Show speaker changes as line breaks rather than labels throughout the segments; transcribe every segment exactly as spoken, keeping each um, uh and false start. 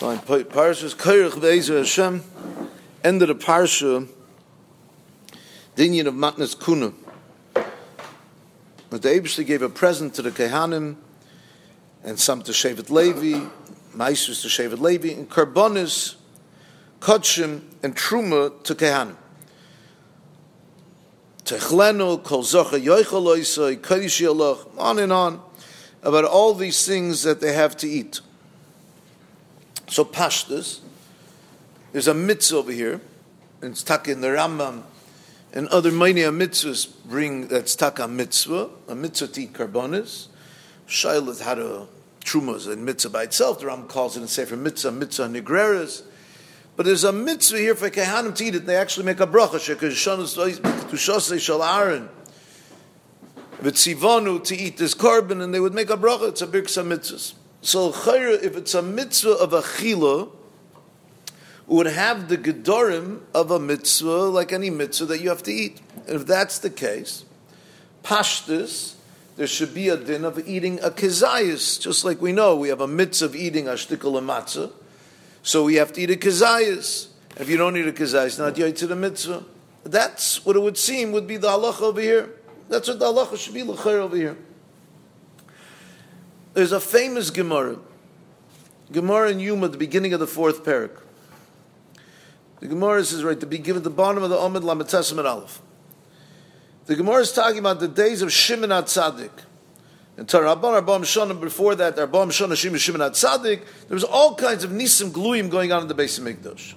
Fine. Parshas Kairach Ve'ezer Hashem. End of the parsha. The Inyan of Matnas Kuna. But the Eibishter gave a present to the Kehanim, and some to Shevet Levi, Maisus to Shevet Levi, and Karbonis, Kodshim, and Truma to Kehanim. Techlenu, Kol Zocha Yoichel Oisai, Kodesh Yalach, on and on, about all these things that they have to eat. So Pashtus, there's a mitzvah over here, and it's stuck in the Rambam, and other mania mitzvahs bring that stuck on mitzvah, a mitzvah to eat karbonis. Shailat had a trumas and mitzvah by itself. The Rambam calls it in Sefer Mitzvah, mitzvah nigreres. But there's a mitzvah here for Kehanim to eat it. They actually make a bracha, Kedushosei Shel Aaron, V'tzivanu, to eat this carbon, and they would make a bracha. It's a birksa mitzvahs. So if it's a mitzvah of achila, would have the gedorim of a mitzvah like any mitzvah that you have to eat. And if that's the case, pashtus, there should be a din of eating a kezayis, just like we know we have a mitzvah of eating a shtikul matzah, so we have to eat a kezayis. If you don't eat a kezayis, not yet to the mitzvah. That's what it would seem would be the halacha over here. That's what the halacha should be l'chair over here. There's a famous Gemara, Gemara in Yuma, at the beginning of the fourth parak. The Gemara says right at the beginning, at the bottom of the Omid Lametesim and Aleph. The Gemara is talking about the days of Shimon HaTzadik. And Tarabban Arba'am Shana, before that, Arba'am Shana Shimon Shimon HaTzadik, there was all kinds of Nisim Gluyim going on in the Beis HaMikdash.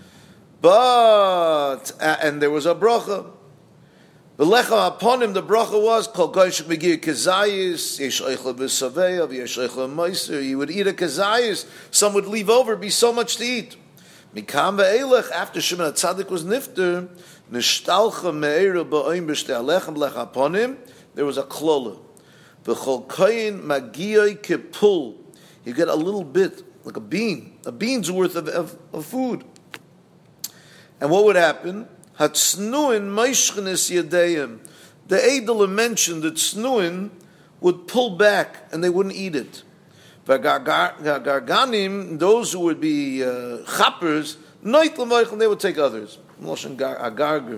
But, and there was a bracha. The lecha upon him, the bracha was Kol Goyshik Megir Kezayis, Yesh Eichel B'Saveyav, Yesh Eichel Meiser. You would eat a Kezayis, some would leave over, be so much to eat. Mikam ve'elech, after Shimon HaTzadik was nifter, nishtalcha me'era ba'oim b'shtei alechem lech upon him, there was a klola. V'chol koyin magiyoi kepul. You get a little bit, like a bean, a bean's worth of, of, of food. And what would happen? Hatznuin meishchenes yadeim. The Eidelim mentioned that Tznuin would pull back and they wouldn't eat it. Garganim, those who would be uh, chappers, night l'moichel, they would take others. Loshen agarger.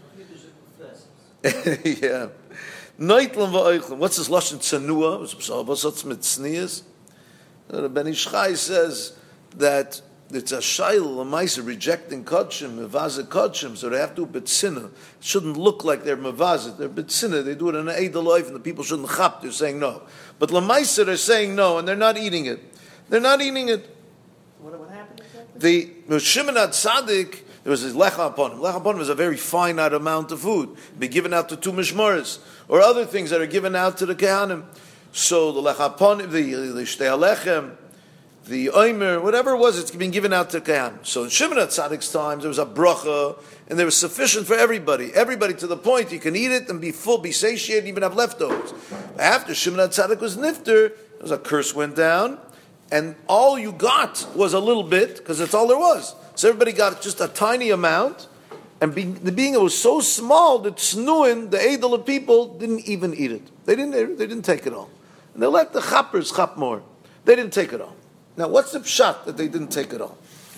Yeah. Night l'moichel. What's this loshen tsanua? What's that mit tznias? The Ben Ish Chai says that it's a shayl, a ma'aser rejecting kodshim, mevazah kodshim, so they have to do betzina. It shouldn't look like they're mevazah, they're betzina. They do it in an eidel life, and the people shouldn't chap. They're saying no, but lamaisa they're saying no, and they're not eating it. They're not eating it.
What, what happened exactly?
The Shimon HaTzadik, there was his lecha upon him. Lecha upon him was a very finite amount of food, be given out to two mishmaris or other things that are given out to the kehanim. So the lecha upon him, the the shtei alechem, the oimer, whatever it was, it's been given out to Kehanim. So in Shimon HaTzadik's times, there was a bracha, and there was sufficient for everybody. Everybody to the point you can eat it and be full, be satiated, even have leftovers. After Shimon HaTzadik was nifter, there was a curse went down, and all you got was a little bit, because that's all there was. So everybody got just a tiny amount, and being, the being it was so small that Snuin, the Eidel of people, didn't even eat it. They didn't, they didn't take it all. And they let the chappers chap more. They didn't take it all. Now, what's the pshat that they didn't take it all?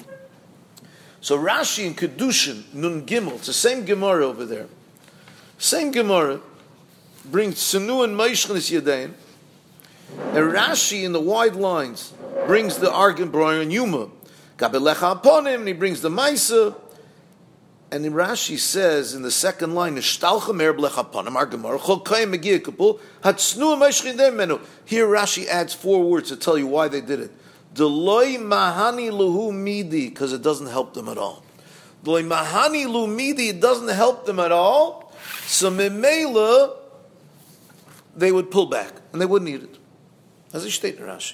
So Rashi in Kedushin, Nun Gimel, it's the same Gemara over there. Same Gemara brings Senu and Meishchenes Yadein. And Rashi in the wide lines brings the argument, Brian Yuma. Gabelecha upon him, and he brings the Maisa. And in Rashi says in the second line, Nishtalcha mer blecha upon him, our Gemara, Chol Kayim Megir Kapul, Hatsnu Meishchenes Yadein Menu. Here Rashi adds four words to tell you why they did it. Deloi mahani luhu midi, because it doesn't help them at all. Deloi mahani luhu midi, it doesn't help them at all. So memela, they would pull back and they wouldn't eat it. As he stated in Rashi.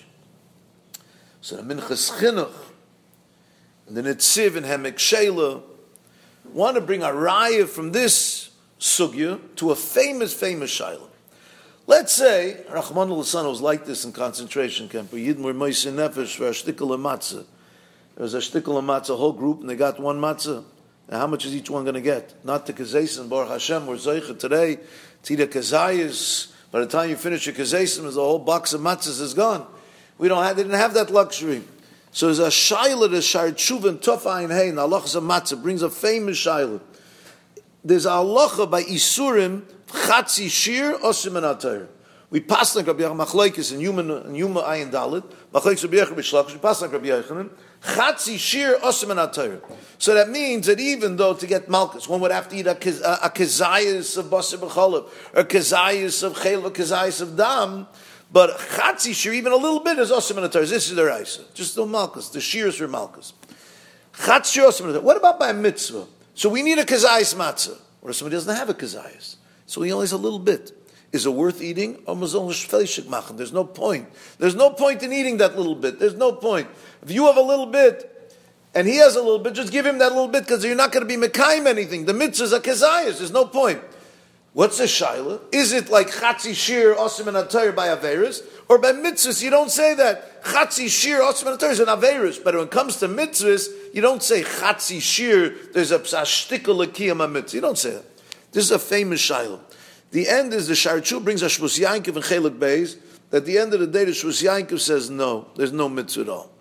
So the Minchas Chinuch and the Netziv and Hemek Sheila want to bring a raya from this sugya to a famous, famous shayla. Let's say Rahman al-San was like this in concentration camp. Yidden were moisin nefesh for a shtickle of matzah. There was a shtickle of matzah, a whole group, and they got one matzah. Now, how much is each one going to get? Not the kazayis Baruch Hashem or zeicha today. It's either kazayis. By the time you finish your kazayis, the whole box of matzahs is gone. We don't have. They didn't have that luxury. So there's a shaila, the Shar Tshuva and Tov Ayin Hey, and Allah Matzah brings a famous shaila. There's a halacha by Isurim, Chatzi Shir, Osim and Atayr. We pass like Rabbi Yochanan Machlokes in Yuma and Yuma Ayin Dalet. Machlokes Rabbi Yochanan B'Shlachish. We pass like Rabbi Yochanan. Chatzi Shir Osim and Atayr. So that means that even though to get Malchus, one would have to eat a, a, a kezayis of Basar B'Chalav, or a kezayis of Chel, or kezayis of Dam, but Chatzi Shir, even a little bit, is Osim and Atayr. This is the Raisa. Just no Malchus. The Shir is for Malchus. Chatzi Shir Osim and Atayr. What about by a mitzvah? So we need a kezayis matzah. Or if somebody doesn't have a kezayis, so he only has a little bit. Is it worth eating? There's no point. There's no point in eating that little bit. There's no point. If you have a little bit, and he has a little bit, just give him that little bit, because you're not going to be mekayim anything. The mitzvah is a kezayis. There's no point. What's the shaila? Is it like chatzi shir osim and atayr by averis, or by mitzvahs? You don't say that chatzi shir osim and atayr is an averis. But when it comes to mitzvahs, you don't say chatzi shir. There's a psashtikul lekiyam mitzvah. You don't say that. This is a famous shaila. The end is the Shar Tshuva brings a Shmos Yankov and Chelik Beis. At the end of the day, the Shmos Yankov says no, there's no mitzvah at all.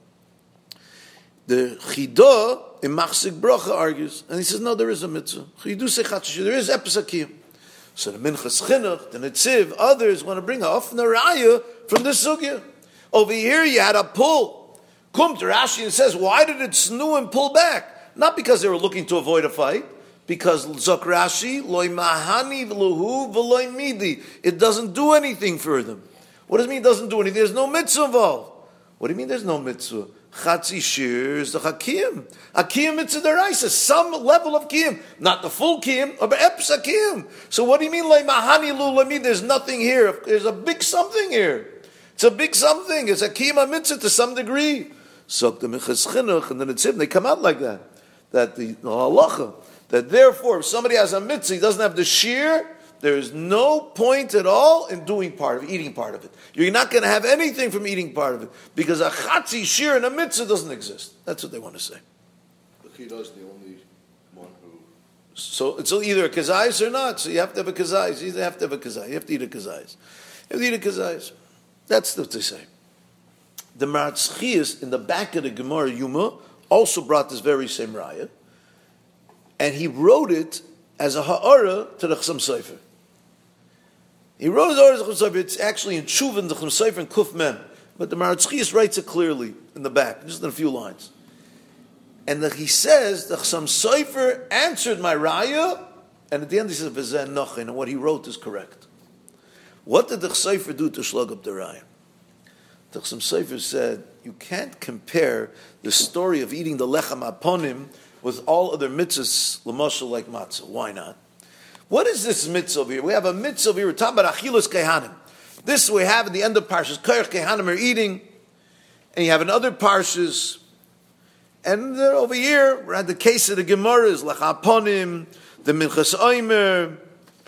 The Chidah in Machzik Bracha argues, and he says no, there is a mitzvah. Chidu say chatzi shir, there is episakiyim. So the Minchas Chinuch, the Netziv, others want to bring a often a raya from this sugya. Over here, you had a pull. Come to Rashi and says, why did it snu and pull back? Not because they were looking to avoid a fight. Because Zok Rashi, loy mahani v'luhu v'loy midi. It doesn't do anything for them. What does it mean it doesn't do anything? There's no mitzvah involved. What do you mean there's no mitzvah? Chatzi shir is the hakim. A kiyum mitzvah deraisa, some level of kiyum. Not the full kiyum, but epsa kiyum. So what do you mean loy mahani lu midi? There's nothing here. There's a big something here. It's a big something. It's a kiyum mitzvah to some degree. So the Minchas Chinuch and the Netziv, they come out like that. That the, the halacha, that therefore, if somebody has a mitzvah, he doesn't have the shear, there is no point at all in doing part of it, eating part of it. You're not going to have anything from eating part of it, because a chatzi shear and a mitzvah doesn't exist. That's what they want to say.
The Chidah is the only one who...
So it's either a kazayis or not, so you have to have a kazayis. You have to have a kazayis. You have to eat a kazayis. You have to eat a kazayis. That's what they say. The Maratzchias in the back of the Gemara Yuma also brought this very same raya. And he wrote it as a ha'ara to the Chasam Sofer. He wrote it as a Chasam Sofer. It's actually in Tshuva, the Chasam Sofer, and Kuf Men. But the Maratzchias writes it clearly in the back, just in a few lines. And the, he says, the Chasam Sofer answered my raya, and at the end he says, V'zeh nochin, and what he wrote is correct. What did the Chasam Sofer do to shlug up the raya? The Chasam Sofer said, you can't compare the story of eating the lechem aponim with all other mitzvahs, l'moshel like matzah. Why not? What is this mitzvah over here? We have a mitzvah over here. We're talking about achilus kehanim. This we have at the end of parshas. Koyach kehanim are eating, and you have in other parshas. And uh, over here, we're at the case of the Gemaras, lechaponim, the minchas oimer,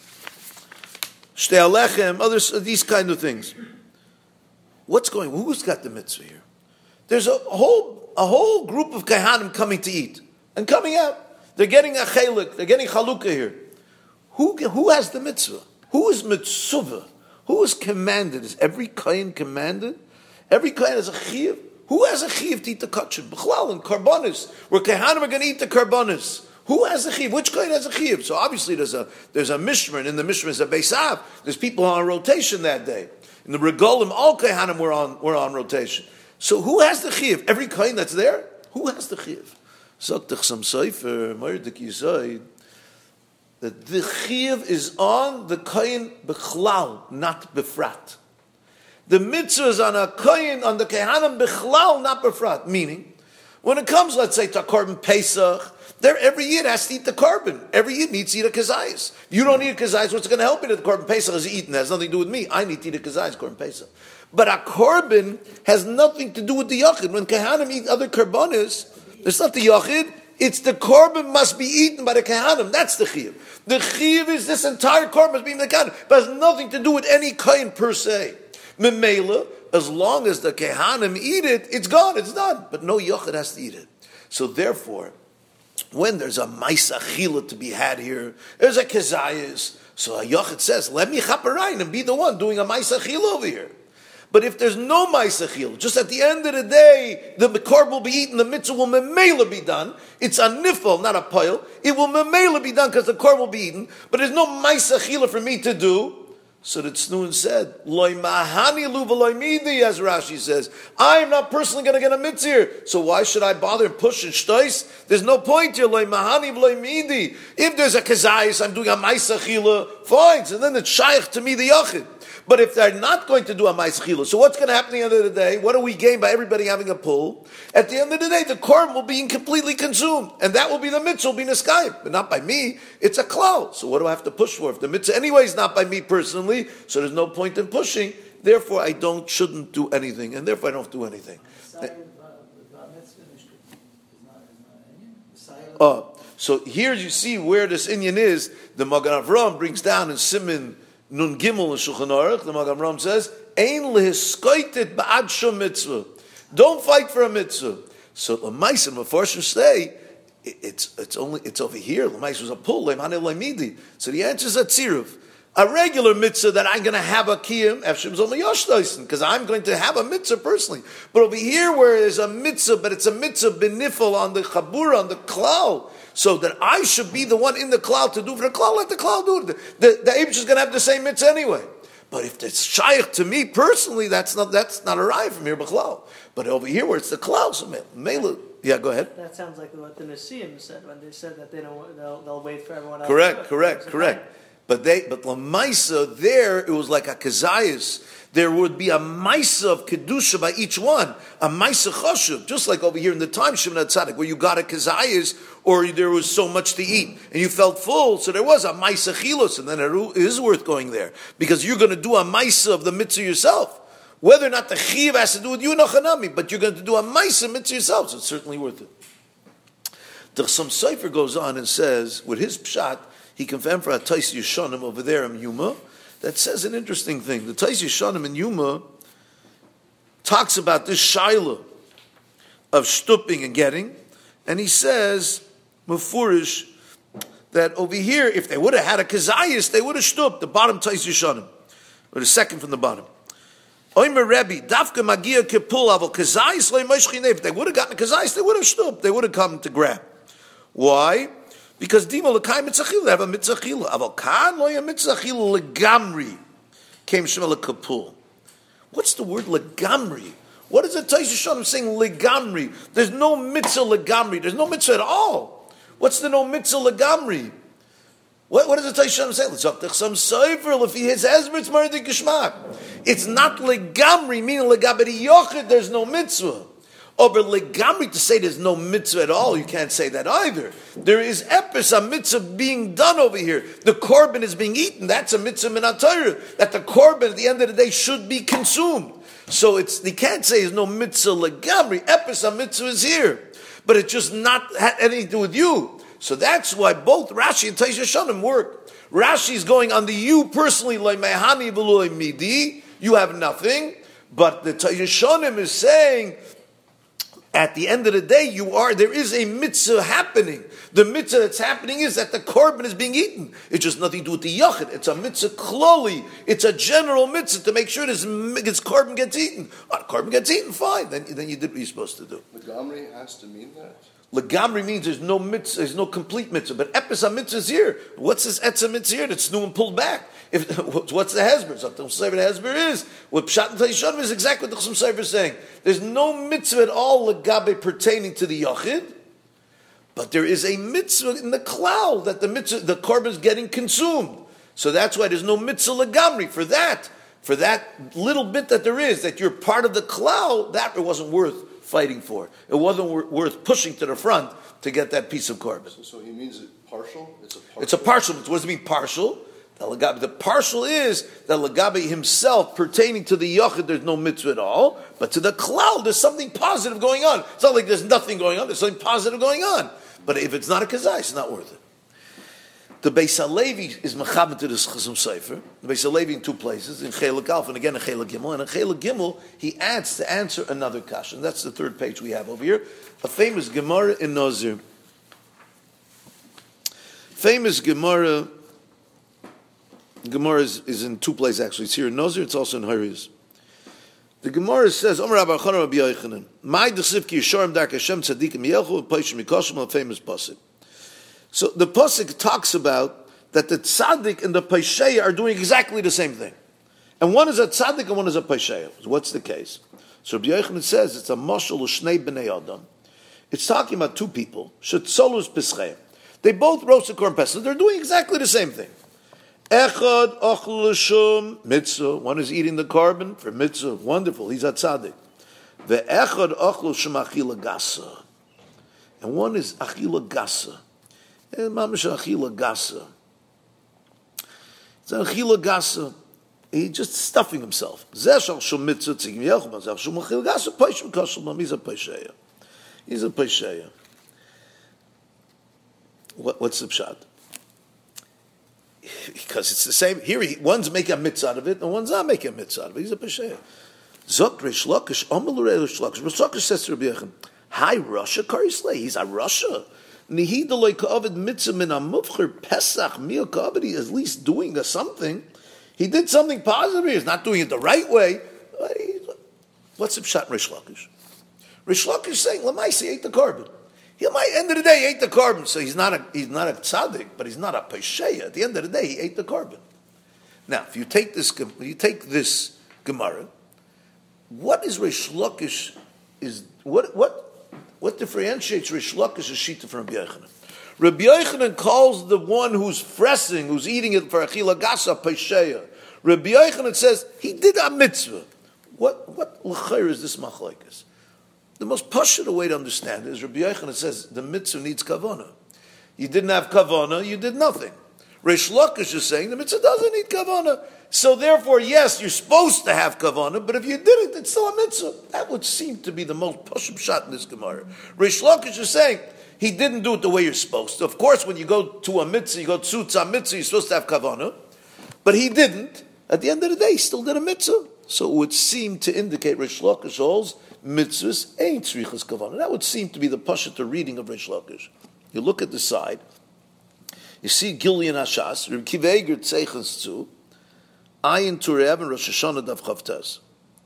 shtei alechem, others, these kind of things. What's going on? Who's got the mitzvah here? There's a whole a whole group of kehanim coming to eat. And coming out, they're getting a chelik, they're getting chalukah here. Who, who has the mitzvah? Who is mitzvah? Who is commanded? Is every kohen commanded? Every kohen has a chiyuv. Who has a chiyuv to eat the kachim? B'chlal and karbonis, where kehanim are going to eat the karbonis. Who has a chiyuv? Which kohen has a chiyuv? So obviously there's a there's a mishmer, and in the mishmer is a beisav. There's people on rotation that day. In the regolim, all kehanim were on were on rotation. So who has the chiyuv? Every kohen that's there? Who has the chiyuv? Sagt the Chasam Sofer, Mordechai Yisrael, that the chiyuv is on the kohen b'chlal, not befrat. The mitzvah is on a kohen, on the kehanim b'chlal, not befrat. Meaning, when it comes, let's say, to korban Pesach, there every year has to eat the korban. Every year needs to eat a kazayis. You don't eat a kazayis, what's going to help you that the korban Pesach is eaten? It has nothing to do with me. I need to eat a kazayis, korban Pesach. But a korban has nothing to do with the yachid. When kehanim eat other korbanos, it's not the yachid, it's the korban must be eaten by the kehanim. That's the chiyuv. The chiyuv is this entire korban must be eaten by the kehanim, but has nothing to do with any kohen per se. Memela, as long as the kehanim eat it, it's gone, it's done. But no yachid has to eat it. So therefore, when there's a ma'isa chila to be had here, there's a kezayis. So a yachid says, let me chaparayin and be the one doing a ma'isa chila over here. But if there's no Maisachil, just at the end of the day, the korban will be eaten, the mitzvah will memela be done. It's a nifel, not a pile. It will memela be done because the korban will be eaten. But there's no Maisachil for me to do. So the Tznuin said, Loi mahani lu v'loi midi, as Rashi says. I am not personally going to get a mitzvah here. So why should I bother and push and shtois? There's no point here. Loi mahani v'loi midi. If there's a kazayis, I'm doing a Maisachila, fine. So then it's shaykh to me, the yachid. But if they're not going to do a Maisachila, so what's going to happen at the end of the day? What do we gain by everybody having a pull? At the end of the day, the korban will be completely consumed. And that will be the mitzvah, will be niskayim. But not by me, it's a klal. So what do I have to push for? If the mitzvah anyway is not by me personally, so there's no point in pushing. Therefore, I don't, shouldn't do anything. And therefore, I don't do anything. Oh, so here you see where this inyan is. The Magen Avraham brings down in Siman Nun Gimel and Shulchan Aruch, the Magen Avraham says, "Ein lehiskoitet ba'ad shum mitzvah." Don't fight for a mitzvah. So l'maisa, Mefarshim say, it's it's only it's over here. L'maisa was a pull. Le'manei le'midi. So the answer is a tziruv. A regular mitzvah that I'm going to have a kiyum, efshim's only yoshtoisen, because I'm going to have a mitzvah personally. But over here, where there's a mitzvah, but it's a mitzvah benifel on the chabura, on the klal, so that I should be the one in the cloud to do for the cloud, let the cloud do it. The, the, the Abish is going to have the same mitzvah anyway. But if it's shaykh to me personally, that's not that's not a raya from here, b'chlal. But over here where it's the cloud, so mele, yeah, go ahead.
That sounds like what the Nesiim said when they said that they don't they'll, they'll wait for everyone else.
Correct, correct, correct. But they, but Lamaisa, there, it was like a Kazayas. There would be a Maisa of Kedusha by each one. A Maisa Choshev. Just like over here in the time, Shimon HaTzadik, where you got a Kazayas, or there was so much to eat, and you felt full, so there was a Maisa Chilos, and then it is worth going there. Because you're going to do a Maisa of the mitzvah yourself. Whether or not the Chiv has to do with you, no chanami, but you're going to do a Maisa mitzvah yourself, so it's certainly worth it. The Chassam Sofer goes on and says, with his pshat, he confirmed for a Tais Yeshanim over there in Yuma, that says an interesting thing. The Tais Yeshanim in Yuma talks about this shaila of stooping and getting, and he says, Mufurish, that over here, if they would have had a kazayas, they would have stooped, the bottom Tais Yeshanim, or the second from the bottom. Oimer Rebbe, Dafka Magia Kipul Aval Kazayas Le Moshchineh. If they would have gotten a kazayas, they would have stooped, they would have come to grab. Why? Because Dima L'kai Mitzachil, they have a Mitzachil. Aval Kan Lo Ya Mitzachil Legamri. Came Shema L'kapul. What's the word Legamri? What is it Tais Yeshanim saying Legamri? There's no Mitzah Legamri. There's no Mitzah at all. What's the no Mitzah Legamri? What, what does the Tais Yeshanim say? Let's talk to some Sefer. If he has Ezra, it's Mardi Gishmak. It's not Legamri, meaning Legabri Yochid, there's no Mitzvah. Oh, but legamri, to say there's no mitzvah at all, you can't say that either. There is epis, a mitzvah being done over here. The korban is being eaten. That's a mitzvah min HaTorah. That the korban at the end of the day should be consumed. So it's you can't say there's no mitzvah legamri. Epis, a mitzvah is here. But it's just not had anything to do with you. So that's why both Rashi and Tais Yeshanim work. Rashi is going on the you personally, like mehani v'lo midi, you have nothing. But the Tais Yeshanim is saying, at the end of the day, you are there is a mitzvah happening. The mitzvah that's happening is that the korban is being eaten. It's just nothing to do with the yachid. It's a mitzvah kloli. It's a general mitzvah to make sure this, this korban gets eaten. Oh, korban gets eaten, fine. Then, then you did what you're supposed to do.
Legamri has to mean that?
Legamri means there's no mitzvah, there's no complete mitzvah. But epis mitzvah is here. What's this etzah mitzvah here that's new and pulled back? If, what's the hezber? So the Chasam Sofer the hezber is what Pshat and Taishanim is exactly what the Chasam Sofer is saying. There's no mitzvah at all legabe pertaining to the yachid, but there is a mitzvah in the cloud that the mitzvah, the korban is getting consumed. So that's why there's no mitzvah legamri for that. For that little bit that there is, that you're part of the cloud, that it wasn't worth fighting for. It wasn't wor- worth pushing to the front to get that piece of korban.
So, so he means it partial? It's a partial.
It's a partial. What does it mean partial? The partial is that Lagabi himself, pertaining to the Yachid, there's no mitzvah at all, but to the cloud, there's something positive going on. It's not like there's nothing going on, there's something positive going on. But if it's not a kazai, it's not worth it. The Beis HaLevi is mechaber to this Chasam Sofer. The Beis HaLevi in two places, in Chelik Alf and again in Chelik Gimel. And in Chelik Gimel, he adds to answer another kasha. And that's the third page we have over here. A famous Gemara in Nazir. Famous Gemara... Gemara is, is in two places actually. It's here in Nazir, it's also in Hariz. The Gemara says, Omer Rabbi Yochanan Rabbi Yochanan, my dechsiv ki yisharim dark Hashem tzadikim yelchu v'peishim mikoshim, a famous pasuk. So the pasuk talks about that the tzaddik and the paisheya are doing exactly the same thing. And one is a tzaddik and one is a paisheya. So what's the case? So Rabbi Yochanan says it's a mashal l'shnei b'nei adam. It's talking about two people. Shetzolus pischei. They both roast a korban pesach. They're doing exactly the same thing. Echad ochel l'shum mitzvah. One is eating the korban for mitzvah. Wonderful. He's a tzaddik. Ve'echad ochel l'shum achila gasa. And one is achila gasa. And mamash achila gasa. It's an achila gasa. He's just stuffing himself. Zeh shum mitzvah tzigim yelchum. Zeh shum achila gasa. Paishim kashum. He's a paisheya. He's a paisheya. What, what's the pshat? Because it's the same. Here, he, one's making a mitzvah out of it, and one's not making a mitzvah out of it. He's a pesheya. Zok Reish Lakish, Amalur Reish Lakish. Reish Lakish says to Rabbi Yochanan, "Hi, Russia, Karisley. He's a Russia. Nihid loy ka'avid mitzvah min amufcher Pesach mil ka'avid. He is at least doing a something. He did something positive. He's not doing it the right way. What's the pshat, Reish Lakish? Reish Lakish is saying, Lamaisi ate the korban. He might, end of the day, he ate the korban. So he's not a he's not a tzaddik, but he's not a pesheya. At the end of the day, he ate the korban. Now, if you take this, you take this Gemara, what is Reish Lakish? Is what what what differentiates Reish Lakish's shita from Rabbi Yochanan? Rabbi Yochanan calls the one who's fressing, who's eating it for achila gasa pesheya. Rabbi Yochanan says he did a mitzvah. What what l'chayr is this machlokes? The most pashut way to understand it is Rabbi Yochanan says the mitzvah needs kavanah. You didn't have kavanah, you did nothing. Reish Lakish is saying the mitzvah doesn't need kavanah. So therefore, yes, you're supposed to have kavanah, but if you didn't, it's still a mitzvah. That would seem to be the most pashut shot in this Gemara. Reish Lakish is saying he didn't do it the way you're supposed to. Of course, when you go to a mitzvah, you go tzutz a mitzvah, you're supposed to have kavanah, but he didn't. At the end of the day, he still did a mitzvah. So it would seem to indicate Reish Lakish holds mitzvahs ain't tzrichas kavanah. That would seem to be the pashut reading of Reish Lakish. You look at the side, you see Gilyon Hashas, Reb Kiva Eiger Tzeichas Tzu, Ayin Turei and Rosh Hashanah Dav Chavtes.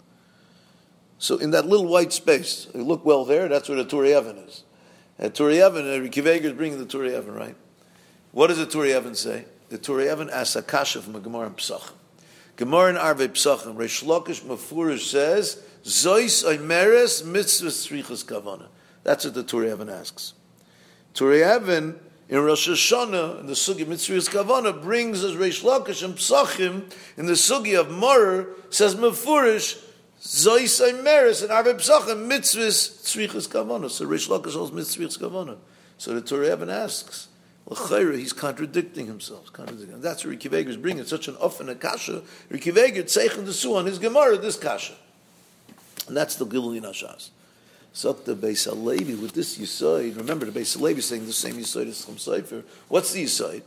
So in that little white space, you look well there, that's where the Turei Even is. At Turei Even, Reb Kiva Eiger is bringing the Turei Even, right? What does the Turei Even say? The Turei Even asks a kasha from a Gemara in Pesachim. Gemara in Arvei Pesachim, Reish Lakish Mefurish says, Zois Oimeres Mitzvah Tzrichas Kavanah. That's what the Turei Even asks. Turei Even in Rosh Hashanah, in the Sugi Mitzvahs Kavanah, brings as Reish Lakish and Pesachim, in the Sugi of Morer, says Mefurish, Zois Oimeres, and Arvei Pesachim, Mitzvahs Tzrichas Kavanah. So Reish Lakish holds Mitzvahs Kavanah. So the Turei Even asks, L'chayra, he's contradicting himself. Contradicting. And that's where Rikiv Eiger is bringing such an offen a kasha. Rikiv Eiger tzeichen the su on his Gemara, this kasha. And that's the Gilyon Hashas. Sokta Beis HaLevi, with this Yisoid, remember the Beis HaLevi is saying the same Yisoid as Chum Sefer. What's the Yisoid?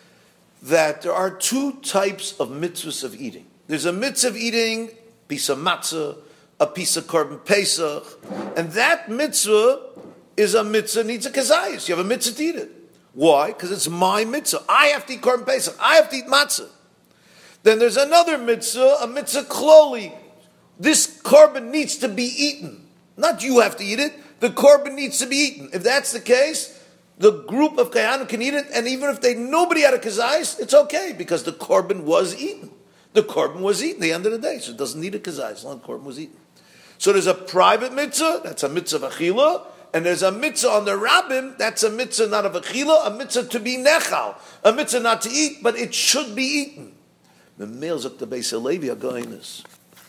That there are two types of mitzvahs of eating. There's a mitzvah of eating, piece of matzah, a piece of korban pesach, and that mitzvah is a mitzvah, needs a kazayas. You have a mitzvah to eat it. Why? Because it's my mitzvah. I have to eat korban pesach. I have to eat matzah. Then there's another mitzvah, a mitzvah kloli. This korban needs to be eaten. Not you have to eat it. The korban needs to be eaten. If that's the case, the group of kayanim can eat it, and even if they nobody had a kazayis, it's okay because the korban was eaten. The korban was eaten at the end of the day, so it doesn't need a kazayis as long as the korban was eaten. So there's a private mitzvah, that's a mitzvah of achila, and there's a mitzvah on the rabbim, that's a mitzvah not of achila, a mitzvah to be nechal, a mitzvah not to eat, but it should be eaten. The males of the Beis HaLevi are going this.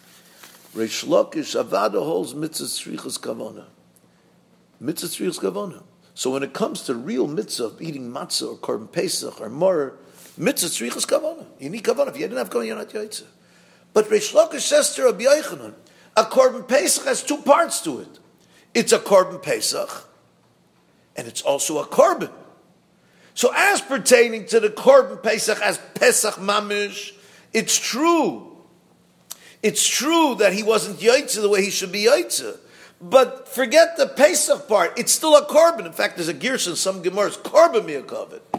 Reish Lakish Avada holds mitzvah tzrichas kavanah. Mitzvah tzrichas kavanah. So when it comes to real mitzvah of eating matzah or korban pesach or more, mitzvah tzrichas kavanah. You need kavanah. If you didn't have kavanah, you're not yaitze. But Reish Lakish says to Rabbi Yochanan, a korban pesach has two parts to it. It's a korban pesach, and it's also a korban. So as pertaining to the korban pesach as pesach mamish, it's true. It's true that he wasn't yaitze the way he should be yaitze. But forget the pesach part. It's still a korban. In fact, there's a gersh in some gemaras, korban miyakavit.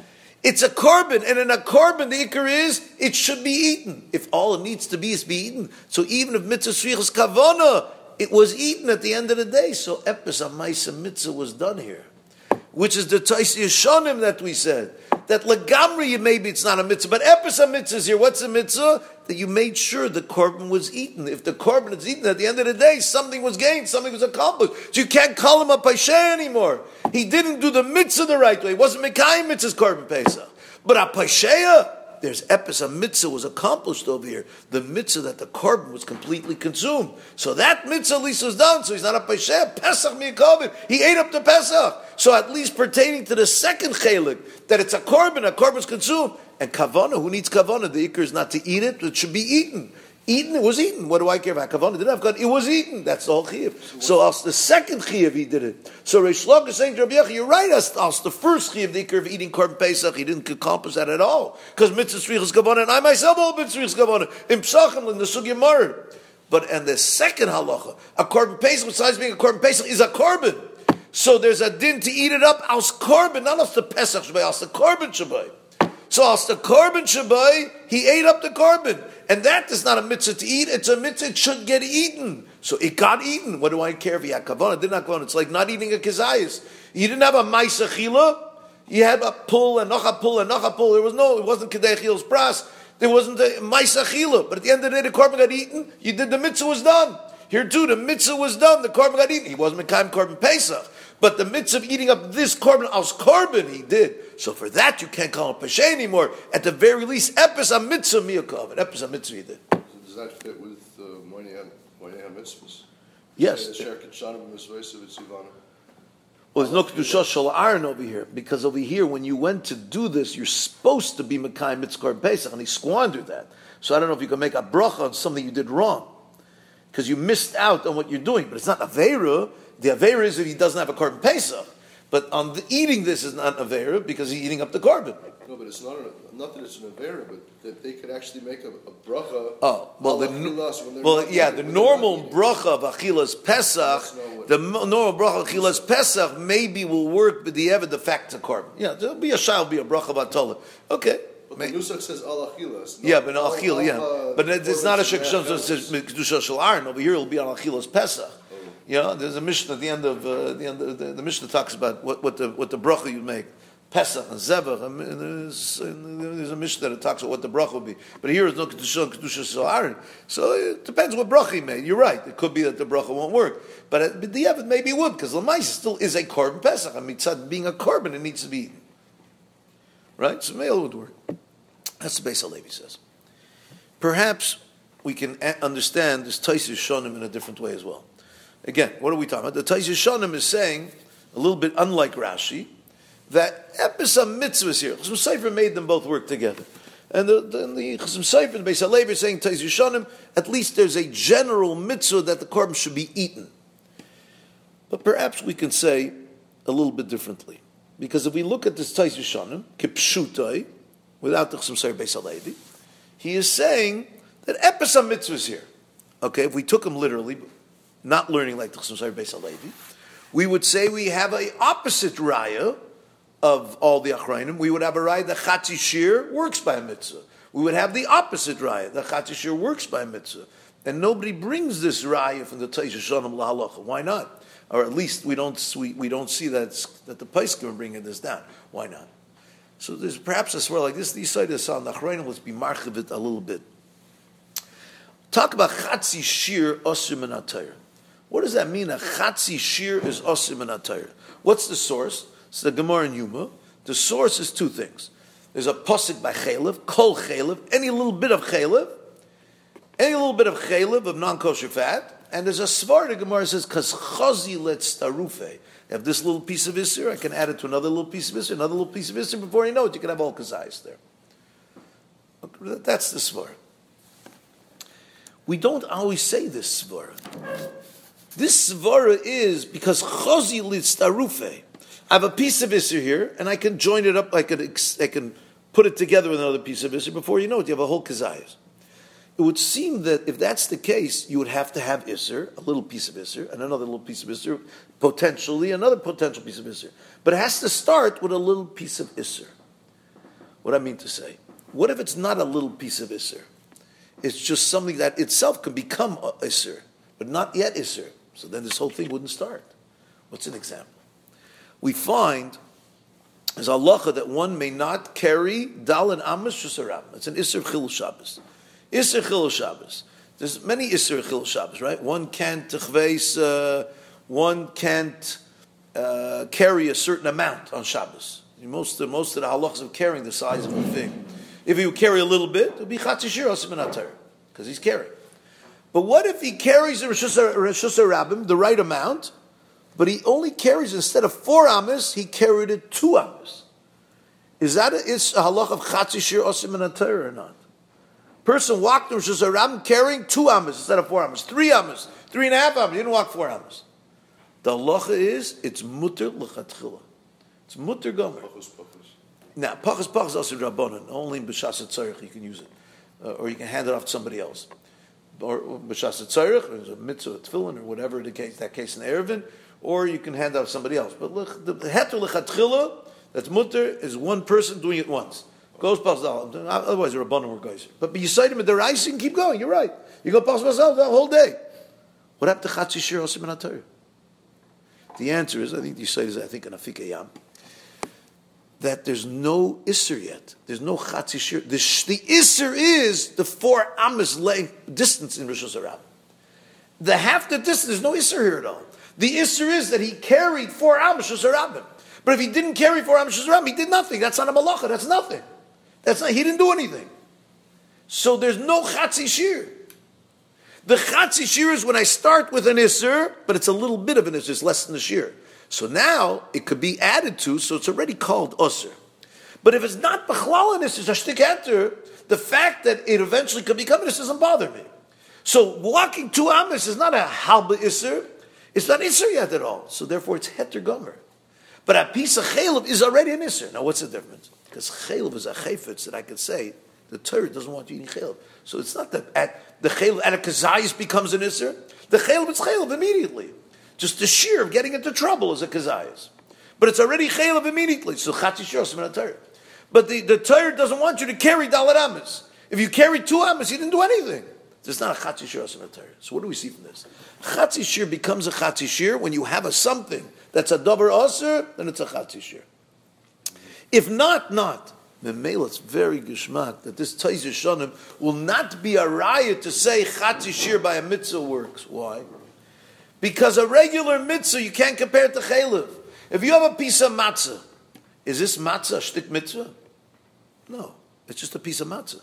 It's a korban, and in a korban, the ikar is, it should be eaten. If all it needs to be is be eaten. So even if mitzvah shvichas kavana, it was eaten at the end of the day. So epis amaisa mitzvah was done here. Which is the Taisi Yeshonim that we said. That legamri, maybe it's not a mitzvah, but epis mitzvah is here. What's a mitzvah? That you made sure the korban was eaten. If the korban is eaten, at the end of the day, something was gained, something was accomplished. So you can't call him a paisheh anymore. He didn't do the mitzvah the right way. He wasn't mekayim mitzvah's korban pesach. But a paisheh, there's epis, a mitzvah was accomplished over here. The mitzvah that the korban was completely consumed. So that mitzvah at least was done. So he's not a paisheh. Pesach miyakavim. He ate up the Pesach. So at least pertaining to the second chelik, that it's a korban, a korban's consumed. And kavana, who needs kavana? The ikar is not to eat it. It should be eaten. Eaten, it was eaten. What do I care about kavana? Didn't have kavana. It was eaten. That's the whole chiyuv. So as the second chiyuv, he did it. So Reish Lakish is saying to Rabbi Yechi, you're right. As, as the first chiyuv, the ikar of eating korban pesach, he didn't accomplish that at all. Because mitzvah tzrichas kavana, and I myself hold mitzvah tzrichas kavana in psachim in the sugya mar. But and the second halacha, a korban pesach, besides being a korban pesach, is a korban. So there's a din to eat it up as korban, not as the pesach shabai, as the korban shabai. So as the korban shabai, he ate up the korban. And that is not a mitzvah to eat, it's a mitzvah, it should get eaten. So it got eaten. What do I care if he had kavanah? Did not kavanah. It's like not eating a kezayis. You didn't have a ma'isa chila. You had a pull, and noch a pull, and noch a pull. There was no, it wasn't kedei chil's pras. There wasn't a ma'isa chila. But at the end of the day, the korban got eaten. You did, the mitzvah was done. Here too, the mitzvah was done. The korban got eaten. He wasn't mekayim korban pesach. But the mitzvah of eating up this korban as korban, he did. So for that, you can't call him peshay anymore. At the very least, epis a mitzvah miyakov. An epis a mitzvah he did.
So does that fit with uh, Moinei HaMitzvahs?
Yes. Well, there's no kedusha shel Aaron over here, because over here, when you went to do this, you're supposed to be mekayim mitzvah pesach, and he squandered that. So I don't know if you can make a bracha on something you did wrong, because you missed out on what you're doing. But it's not aveira. The aveira is if he doesn't have a korban pesach. But on the eating this is not an aveira because he's eating up the korban.
No, but it's not a, not that it's an aveira, but that they could actually make a, a bracha.
Oh, well, the, well, yeah, the normal bracha of achilas pesach, the normal bracha of achilas pesach maybe will work, but the ever the fact of korban. Yeah, there'll be a shal, be a bracha of atola. Okay.
But the nusach says al achilas.
Yeah, but al achil, yeah, but it's not a shekshon that says kedusha shel Aaron. Over here, it'll be on achilas pesach. You know, there's a Mishnah at the end of uh, the end. Of the, the Mishnah talks about what, what the what the bracha you make, Pesach and Zevach. And there's, and there's a Mishnah that talks about what the bracha will be. But here is no kedusha kedusha shel Aaron. So it depends what bracha he made. You're right. It could be that the bracha won't work, but, it, but the Evid maybe it would, because Lamais still is a korban Pesach. I mean, being a korban, it needs to be eaten. Right? So male would work. That's the Beis HaLevi says. Perhaps we can a- understand this Taisy Shonim in a different way as well. Again, what are we talking about? The Taisy Shonim is saying, a little bit unlike Rashi, that epis mitzvahs here. Chasam Sofer made them both work together. And the, the, the Chasam Sofer and Beis HaLevi are saying, Taisy Shonim, at least there's a general mitzvah that the korban should be eaten. But perhaps we can say a little bit differently. Because if we look at this Taisy Shonim, kipshutai, without the Chasam Sofer and Beis HaLevi, he is saying that epis mitzvahs here. Okay, if we took him literally, not learning like the Chasam Sofer Beis HaLevi, we would say we have a opposite raya of all the achrayim. We would have a raya that Chatzi Shir works by a mitzvah. We would have the opposite raya that Chatzi Shir works by a mitzvah. And nobody brings this raya from the Taisy Shonim lahalacha. Why not? Or at least we don't we, we don't see that that the Paiskim are bringing this down. Why not? So there's perhaps a swear like this. These side of the sound achrayim. Let's be marchiv it a little bit. Talk about Chatzi Shir Osir Min HaTorah. What does that mean? A Chatzi Shir is Osir Min HaTorah. What's the source? It's the Gemara in Yuma. The source is two things. There's a pasuk by Chalev, Kol Chalev, any little bit of Chalev, any little bit of Chalev of non-kosher fat, and there's a svar the Gemara says, Kas Chazi let starufe. You have this little piece of Isser, I can add it to another little piece of Isser, another little piece of Isser, before you know it, you can have all kazayas there. That's the svar. We don't always say this svara. This svara is because chazi litzarufe. I have a piece of isser here, and I can join it up. I can I can put it together with another piece of isser. Before you know it, you have a whole kazayas. It would seem that if that's the case, you would have to have isser, a little piece of isser, and another little piece of isser, potentially another potential piece of isser. But it has to start with a little piece of isser. What I mean to say, what if it's not a little piece of Isser? It's just something that itself can become a Isser, but not yet Isser. So then this whole thing wouldn't start. What's an example? We find there's a halacha that one may not carry dal and amos shusarab. It's an Isser Chil Shabbos. Isser Chil Shabbos. There's many Isser Chil Shabbos, right? One can't techveis, uh, one can't uh, carry a certain amount on Shabbos. Most of, most of the halachas of carrying the size of the thing. If he would carry a little bit, it would be Chatzi Shir Osim Minatar, because he's carrying. But what if he carries the Rosh Hashanah, the right amount, but he only carries, instead of four amas, he carried it two amas? Is that a, is a halach of Chatzi Shir Osim Minatar or not? Person walked in Rosh Hashanah carrying two amas instead of four amas, three amas, three and a half amas. He didn't walk four amas. The halacha is it's mutter l'chatchila. It's mutter gomer. Now, pachas pachas also rabbanon. Only in b'shas tzarich you can use it, uh, or you can hand it off to somebody else. Or b'shas tzarich, or there's a mitzvah, tefillin, or whatever the case, that case in Erevin, or you can hand it off to somebody else. But the heter l'chatchila, that's mutter, is one person doing it once. Goes pachas dal. Otherwise, the rabbanon were guys. But you cite him at the rice, you can keep going. You're right. You go pachas pachas the whole day. What happened to chatzi shir osim and atar? The answer is, I think you say this, I think in Afika Yam, that there's no Isser yet. There's no Chatzi Shir. The, the Isser is the four Amas length distance in Rosh Hashanah. The half the distance, there's no Isser here at all. The Isser is that he carried four Amas Rosh Hashanah. But if he didn't carry four Amas Rosh Hashanah, he did nothing. That's not a Malacha. That's nothing. That's not, he didn't do anything. So there's no Chatzi Shir. The Chatzi Shir is when I start with an Isser, but it's a little bit of an Isser, it's less than a Shir. So now it could be added to, so it's already called Usr. But if it's not Bechlal an Isser, it's a shtik heter, the fact that it eventually could become an Isser doesn't bother me. So walking two Amos is not a Halba Isser, it's not Isser yet at all. So therefore it's Heter Gomer. But a piece of Chalev is already an Isser. Now what's the difference? Because Chalev is a Chayfetz that I could say, the Torah doesn't want you eating Chalev. So it's not that at the Chalev, at a Kazayis becomes an Isser. The Chalev is Chalev immediately. Just the sheer of getting into trouble is a Kazayis. But it's already Chalev immediately. So Chatzi Shir Osim and Torah. But the, the Torah doesn't want you to carry Dalet Amas. If you carry two Amas, you didn't do anything. There's not a Chatzi Shir Osim and Torah. So what do we see from this? Chatzi Shir becomes a Chatzi Shir when you have a something that's a Dabar Osir, then it's a Chatzi Shir. If not, not. Memela, it's very geshmak that this Taiz Yishanim will not be a riot to say Chatzi Shir by a mitzvah works. Why? Because a regular mitzvah, you can't compare it to Chalev. If you have a piece of matzah, is this matzah a shtik mitzvah? No. It's just a piece of matzah.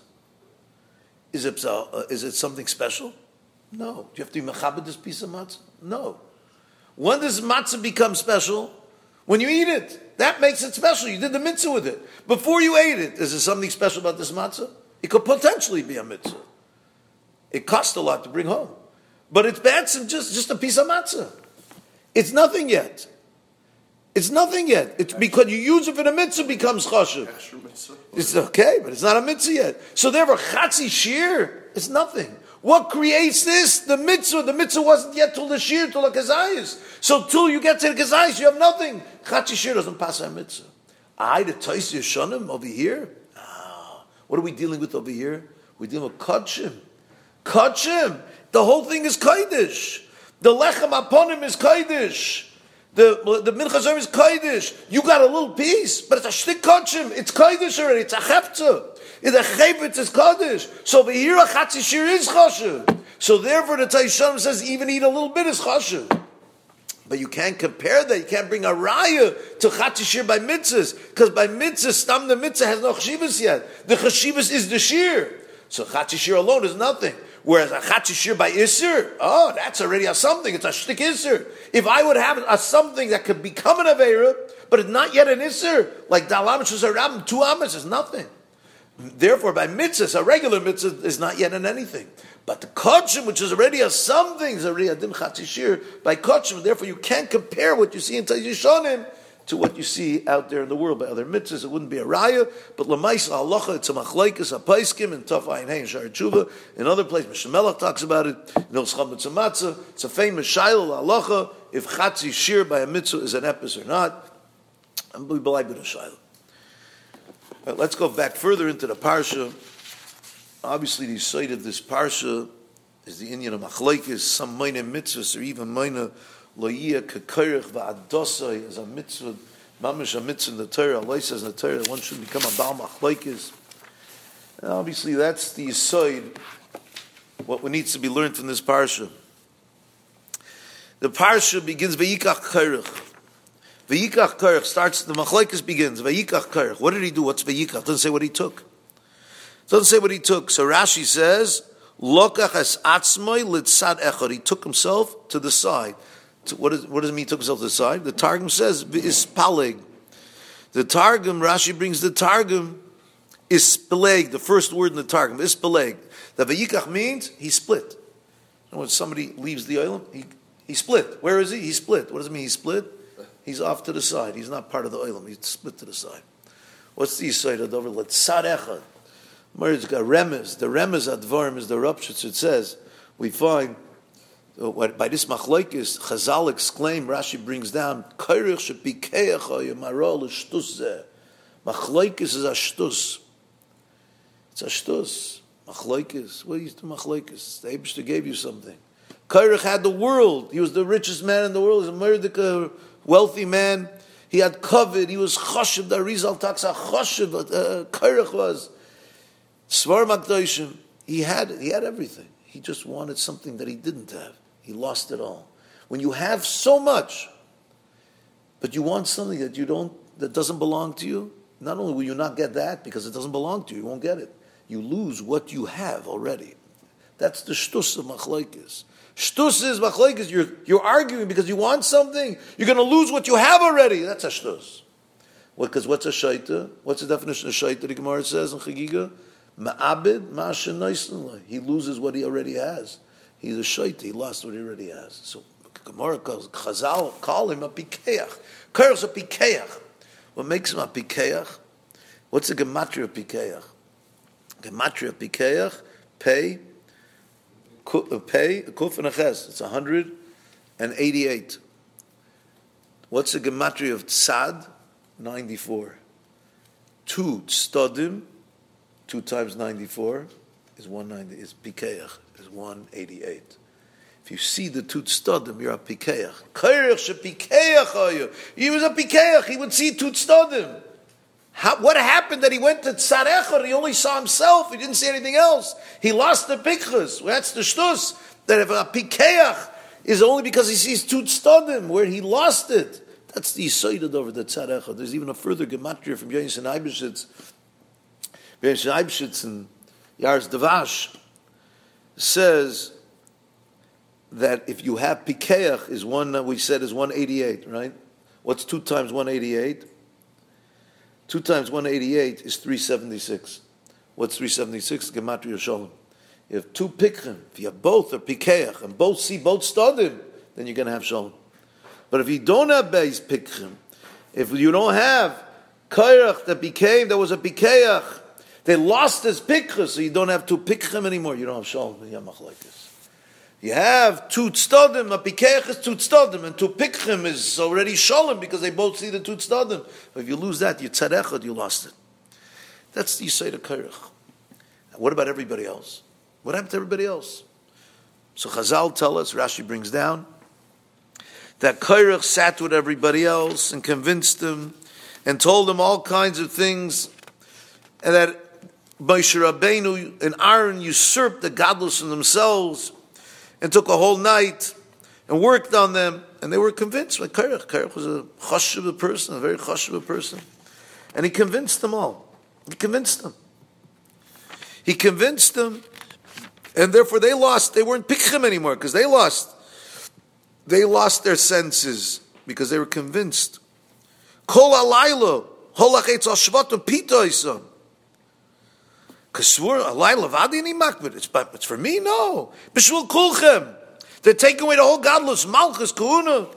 Is it, uh, is it something special? No. Do you have to be mechabed this piece of matzah? No. When does matzah become special? When you eat it. That makes it special. You did the mitzvah with it. Before you ate it, is there something special about this matzah? It could potentially be a mitzvah. It costs a lot to bring home. But it's batsim, just, just a piece of matzah. It's nothing yet. It's nothing yet. It's because you use it for the mitzvah becomes chashuv. It's okay, but it's not a mitzvah yet. So therefore, chatzi shir is nothing. What creates this? The mitzvah. The mitzvah wasn't yet till the shir, till the kazayis. So till you get to the kazayis, you have nothing. Chatzi shir doesn't pass a mitzvah. I, the Tais Yeshanim over here. Ah, what are we dealing with over here? We're dealing with kodshim. Kodshim. The whole thing is Kaidish. The Lechem Aponim is Kaidish. The, the Mincha Zohar is Kaidish. You got a little piece, but it's a shtik Kodshim. It's Kaidish already. It's a Cheptzah. The Chepetz is Kaidish. So over here, a Chatzi Shir is Chashiv. So therefore, the Taishanim says even eat a little bit is Chashiv. But you can't compare that. You can't bring a raya to Chatzi Shir by mitzvahs. Because by mitzvahs, Stam the mitzvah has no chashivas yet. The chashivas is the shir. So Chatzi Shir alone is nothing. Whereas a Chatzi Shir by Isser, oh, that's already a something. It's a shtik Isser. If I would have a something that could become an Aveira, but it's not yet an Isser, like Dalam Shuzarabim, two Amas is nothing. Therefore, by mitzvahs, a regular mitzvah is not yet in anything. But the Kodshim, which is already a something, is already a Din Chatzi Shir by Kodshim. Therefore, you can't compare what you see in Taiz Yishanim to what you see out there in the world by other mitzvahs. It wouldn't be a raya, but l'maisa halacha, it's a machlekes, a paiskim, and taf ayin hey, and shar tshuva. In other places, Mishnah Melech talks about it. In Ilscham Mitzvah, it's a famous shaila halacha, if Chatzi Shir by a mitzvah is an epis or not. And we believe in a shaila. Uh, let's go back further into the parsha. Obviously, the site of this parsha is the Indian of Machlekes, some minor mitzvahs, or even minor loyia kakarich va'adosai as a mitzvah, mamish a mitzvah in the Torah. Allah says in the Torah one should become a Baal Machlekes. And obviously, that's the side, what needs to be learned from this parsha. The parsha begins vayikach karich. Vayikach karich starts, the Machlekes begins, vayikach karich. What did he do? What's vayikach? Doesn't say what he took. Doesn't say what he took. So Rashi says, lokach es atzmai litzad echad. He took himself to the side. To, what, is, what does it mean he took himself to the side? The Targum says, ispaleg. The Targum, Rashi brings the Targum, ispaleg, the first word in the Targum, ispaleg. The vayikach means he split. You know, when somebody leaves the oilam, he, he split. Where is he? He split. What does it mean he split? He's off to the side. He's not part of the oilam. He's split to the side. What's the side of the over? Litzad echad. It's got remez. The remez advarim is the rupshitz. It says, we find, uh, by this machlokes, Chazal exclaim, Rashi brings down, Kairich shepikeach yamaro l'shtus zeh. Machlokes is a shtus. It's a shtus. Machlokes. What is the machlokes? The Eibishter gave you something. Kairich had the world. He was the richest man in the world. He was a merdika, wealthy man. He had covet. He was chashiv. The Arizal Taksa chashiv. Uh, Kairich was. Svar Makdoshim, he had he had everything. He just wanted something that he didn't have. He lost it all. When you have so much, but you want something that you don't, that doesn't belong to you, not only will you not get that because it doesn't belong to you, you won't get it. You lose what you have already. That's the shtus of machlokes. Shtus is machlokes. You're you're arguing because you want something. You're going to lose what you have already. That's a shtus. Because what's a shaita? What's the definition of shaita? The Gemara says in Chagiga. Ma'abid ma'ashenaisenle. He loses what he already has. He's a shaita. He lost what he already has. So Gemara calls Chazal call him a pikeach. Karich's a pikeach. What makes him a pikeach? What's the gematria of pikeach? Gematria of pikeach. Pay. Pay. Kuf and a ches. It's a hundred and eighty-eight. What's the gematria of tzad? Ninety-four. Two tzadim. Two times ninety-four is one ninety. Is pikeach is one eighty-eight. If you see the two tzadim, you're a pikeach. Kairich she pikeach. He was a pikeach. He would see two tzadim. What happened that he went to tzad echad? He only saw himself. He didn't see anything else. He lost the pikchas. That's the shtus. That if a pikeach is only because he sees two tzadim, where he lost it. That's the yisoid over the tzad echad. There's even a further gematria from Yonis and Eibeshitz. Yonis and Eibeshitz and Yars Devash says that if you have pikeach is one that we said is one eighty-eight, right? What's two times one eighty-eight? Two times one eighty-eight is three seventy-six. What's three seventy-six? Gematria Shalom. You have two pikchim. If you have both or pikeach and both see both stadim, then you're going to have Shalom. But if you don't have base pikchim, if you don't have kairach that became, there was a pikeach, they lost his pikcha, so you don't have two pikchim anymore. You don't have Shalom. You have machlokes. You have two tztadim, a pikeach is two tztadim, and two pikchim is already shalom because they both see the two tztadim. But if you lose that, you tzad echad, you lost it. That's the yisayt of kairach. What about everybody else? What happened to everybody else? So Chazal tell us, Rashi brings down, that kairach sat with everybody else and convinced them and told them all kinds of things, and that Moshe Rabbeinu and Aaron usurped the godless in themselves and took a whole night and worked on them, and they were convinced. Like Kairach, Kairach was a chashuv person, a very chashuv person, and he convinced them all. He convinced them. He convinced them, and therefore they lost. They weren't pikchim anymore because they lost. They lost their senses because they were convinced. Kol alaylo holachetz al shvatim pitoisam. It's it's for me? No. B'shvul kulchem. They're taking away the whole godless malchus kahuna.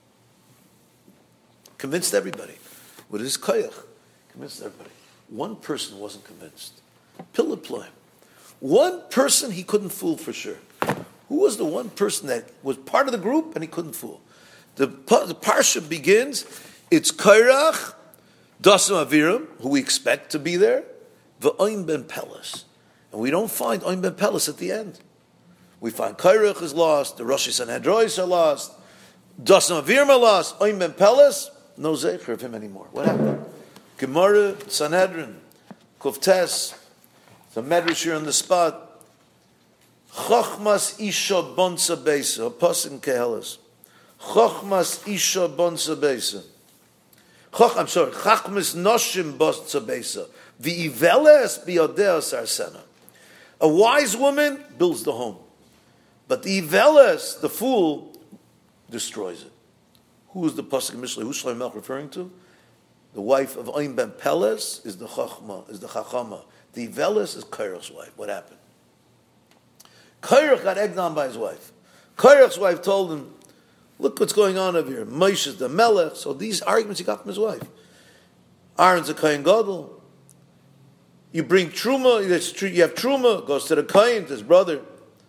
Convinced everybody. With his koyach. Convinced everybody. One person wasn't convinced. Piliploim. One person he couldn't fool for sure. Who was the one person that was part of the group and he couldn't fool? The, the parsha begins, it's Kairach, Dasam Aviram, who we expect to be there, V'oim ben Peles. And we don't find Oim ben Peles at the end. We find Kairach is lost, the Rosh Sanhedrois are lost, Dasam Aviram are lost, Oim ben Peles, no zecher of him anymore. What happened? Gemara, Sanhedrin, Kuftes, the Medrash here on the spot, Chochmas Isha Bonsa Beisa, a Pasin Kehelis. Chochmas Isha Bonsa Beisa. Choch, I'm sorry, Chachmas Noshim Bonsa Beisa. V'iveles biyodea sarsena. A wise woman builds the home, but the Iveles, the fool, destroys it. Who is the pasuk in Mishlei? Who's Shlomo Melech referring to? The wife of Oim ben Peles is the Chachma, is the Chachama. The Iveles is Kairach's wife. What happened? Kairach got egged on by his wife. Kairach's wife told him, look what's going on over here. Moshe is the Melech. So these arguments he got from his wife. Aaron's a Kohen Gadol. You bring Truma, you have Truma, goes to the Kohen, to his brother.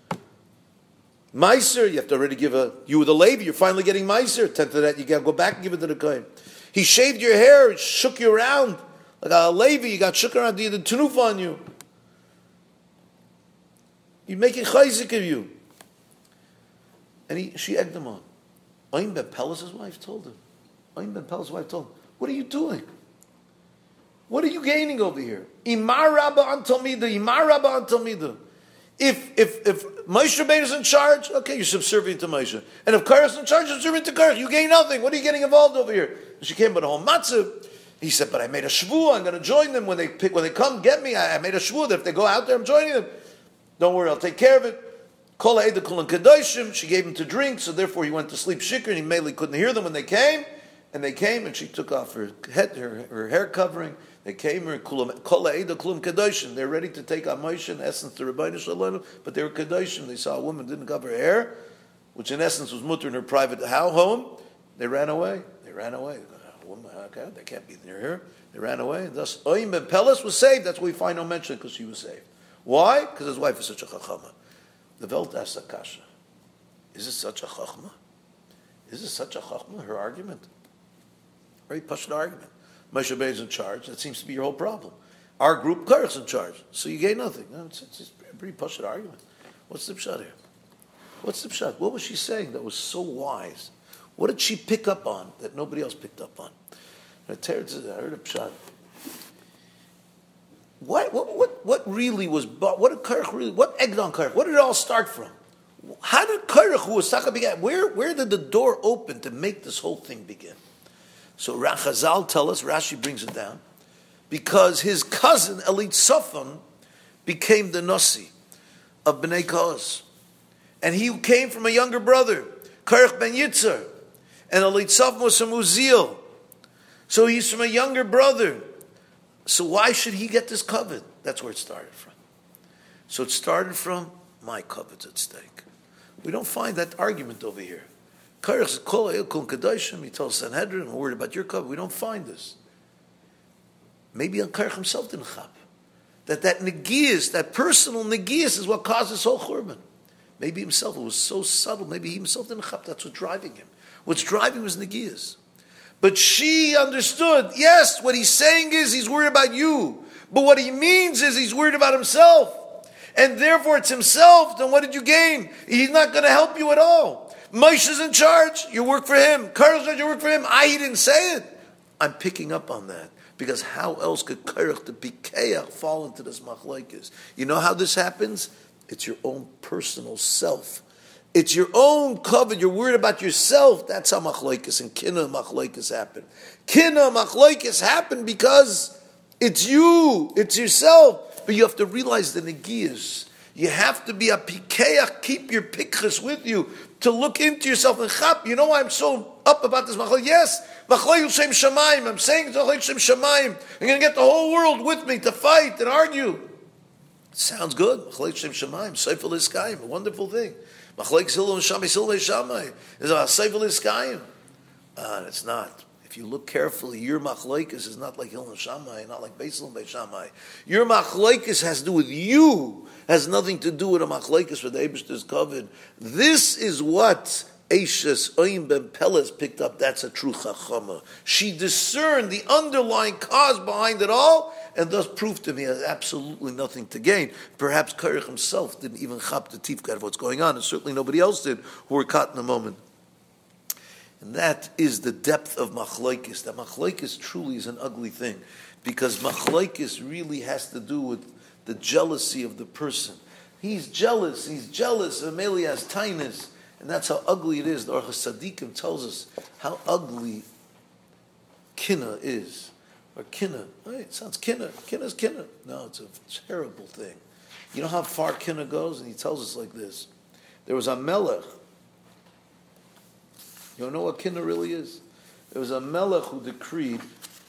Meiser, you have to already give a, you were the Levi, you're finally getting Meiser. Tenth of that, you got to go back and give it to the Kohen. He shaved your hair, he shook you around. Like a Levi, you got shook around, he did Tunuf on you. You're making chayzik of you. And he, she egged him on. Oim ben Peles' wife told him. Oim ben Peles' wife told him, what are you doing? What are you gaining over here? Imar Rabba Antalmida, Imar Rabba Antalmida. If if if Moshe Rabbeinu is in charge, okay, you're subservient to Moshe. And if Kairach is in charge, you're subservient to Kairach. You gain nothing. What are you getting involved over here? She came with a whole matzah. He said, but I made a shvuah. I'm going to join them when they pick, when they come get me. I, I made a shvuah that if they go out there, I'm joining them. Don't worry, I'll take care of it. Kol ha'eda kol kedoshim. She gave him to drink, so therefore he went to sleep shikr, and he mainly couldn't hear them when they came. And they came, and she took off her head, her, her hair covering. They came here, kol ha'eda klum kedoshim. They're ready to take on Moshe, in essence, the Rebbeinu Shalom, but they were kedoshim. They saw a woman didn't cover her hair, which in essence was mutter in her private home. They ran away. They ran away. Woman, okay, they can't be near her. They ran away. And thus, Oim ben Peles was saved. That's why we find no mention, because she was saved. Why? Because his wife is such a chachama. The Welt asks Akasha, is it such a chachma? Is it such a chachma, her argument? Very pashut argument. Moshe Rabbeinu is in charge. That seems to be your whole problem. Our group, Kairach's in charge. So you gain nothing. No, it's, it's a pretty pashut argument. What's the pshat here? What's the pshat? What was she saying that was so wise? What did she pick up on that nobody else picked up on? I heard a pshat. What, what, what, what really was, what did Kairach really, what egged on Kairach? What did it all start from? How did Kairach, who was Taka, begin? Where, where did the door open to make this whole thing begin? So Chazal tell us, Rashi brings it down, because his cousin, Elitzaphan, became the Nasi of Bnei Koz. And he came from a younger brother, Kairach ben Yitzhar. And Elitzaphan was from Uziel. So he's from a younger brother. So why should he get this covet? That's where it started from. So it started from my covet's at stake. We don't find that argument over here. Kairach says, Kol ha'il kedoshim. He tells Sanhedrin, I'm worried about your covet. We don't find this. Maybe Kairach himself didn't chap. That that negias, that personal negias is what caused this whole churban. Maybe himself, it was so subtle. Maybe he himself didn't chap. That's what's driving him. What's driving was negias. But she understood, yes, what he's saying is he's worried about you. But what he means is he's worried about himself. And therefore it's himself, then what did you gain? He's not going to help you at all. Moshe is in charge, you work for him. Kairach's in charge, you work for him. I, he didn't say it. I'm picking up on that. Because how else could Kairach, the Pikeach, fall into this machlokes? You know how this happens? It's your own personal self. It's your own covet. You're worried about yourself. That's how machlokes and kinna machlokes happen. Kinna machlokes happen because it's you. It's yourself. But you have to realize the negias. You have to be a pikeach. Keep your pikchas with you to look into yourself and chap. You know why I'm so up about this machlokes? Yes, machlokes shem shamayim. I'm saying it's machlokes shem shamayim. I'm going to get the whole world with me to fight and argue. It sounds good. Machlokes shem shamayim. Seifel iskayim. A wonderful thing. Machlokes Hillel and Shammai, Hillel Shammai is a Seifel Iskayim. Uh, it's not. If you look carefully, your machlokes is not like Hillel and Shammai, not like Beis Hillel and Beis Shammai. Your machlokes has to do with you, has nothing to do with a machlokes with the Eibishter's covet. This is what Eishes Oim Ben Peles picked up, that's a true chachama. She discerned the underlying cause behind it all, and thus proved to me he has absolutely nothing to gain. Perhaps Korach himself didn't even chap the tifka of what's going on, and certainly nobody else did who were caught in the moment. And that is the depth of machlokes. That machlokes truly is an ugly thing, because machlokes really has to do with the jealousy of the person. He's jealous, he's jealous, Amelie has tinus. And that's how ugly it is. The Orchos Tzadikim tells us how ugly kinna is. Or kinna. Right, it sounds kinna. Kinna's kinna. No, it's a terrible thing. You know how far kinna goes? And he tells us like this. There was a melech. You don't know what kinna really is? There was a melech who decreed